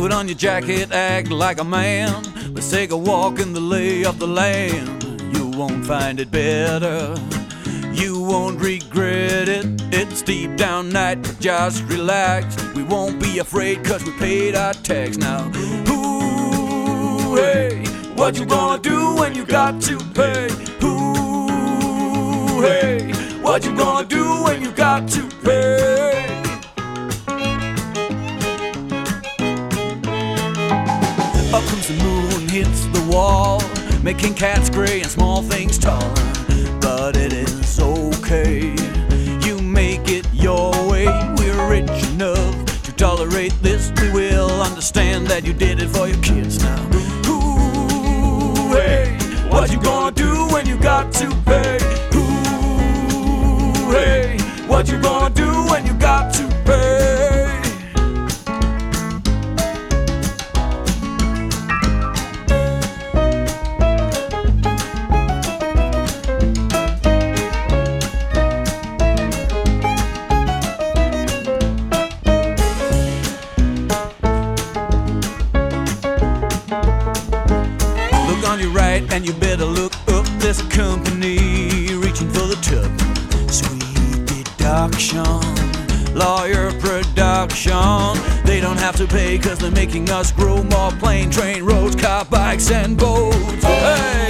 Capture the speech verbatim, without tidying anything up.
Put on your jacket, act like a man. Let's take a walk in the lay of the land. You won't find it better, you won't regret it. It's deep down night, but just relax. We won't be afraid cause we paid our tax. Now, ooh, hey, what you gonna do when you got to pay? Ooh, hey, what you gonna do when you got to pay? Up comes the moon, hits the wall, making cats gray and small things tall. But it is okay, you make it your way. We're rich enough to tolerate this. We will understand that you did it for your kids now. Ooh, hey, what you gonna do when you got to pay? Ooh, hey, what you gonna do when you got to pay? On your right, and you better look up. There's a company reaching for the tub. Sweet deduction, lawyer production. They don't have to pay cause they're making us grow more. Plane, train, roads, car, bikes, and boats. Hey!